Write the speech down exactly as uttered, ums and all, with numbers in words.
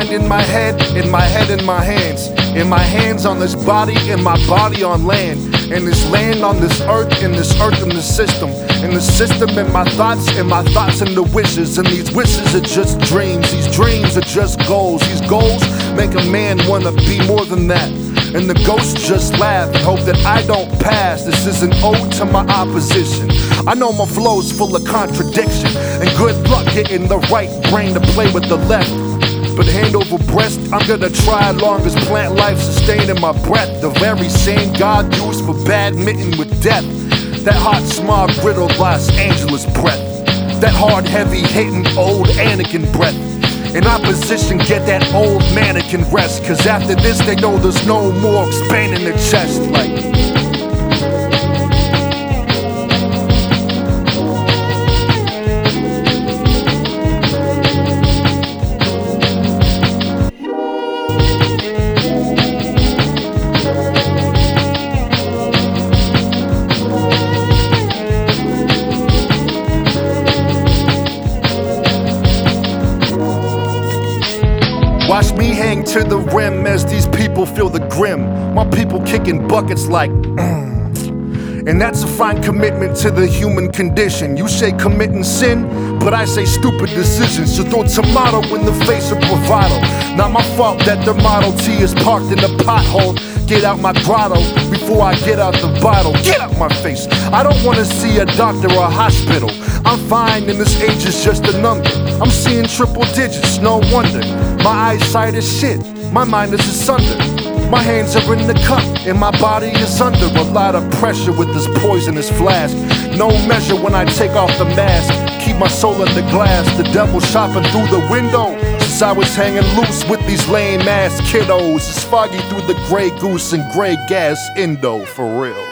mind in my head, in my head in my hands, in my hands on this body, in my body on land, in this land on this earth, in this earth in the system, in the system in my thoughts, in my thoughts and the wishes, and these wishes are just dreams, these dreams are just goals, these goals make a man wanna be more than that. And the ghosts just laugh and hope that I don't pass. This is an ode to my opposition. I know my flow's full of contradiction, and good luck getting the right brain to play with the left. But hand over breast, I'm gonna try long as plant life sustaining my breath. The very same God used for badminton with death. That hot smog riddled Los Angeles breath. That hard heavy hating old Anakin breath. In opposition, get that old mannequin rest. Cause after this they know there's no more expanding their chest like. Watch me hang to the rim as these people feel the grim. My people kicking buckets like mm. And that's a fine commitment to the human condition. You say committing sin, but I say stupid decisions. So throw tomato in the face of bravado. Not my fault that the Model T is parked in the pothole. Get out my grotto before I get out the bottle. Get out my face. I don't wanna see a doctor or a hospital. I'm fine and this age is just a number. I'm seeing triple digits, no wonder. My eyesight is shit, my mind is asunder. My hands are in the cup and my body is under a lot of pressure with this poisonous flask. No measure when I take off the mask. Keep my soul in the glass, the devil shopping through the window. Since I was hanging loose with these lame ass kiddos. It's foggy through the gray goose and gray gas Indo, for real.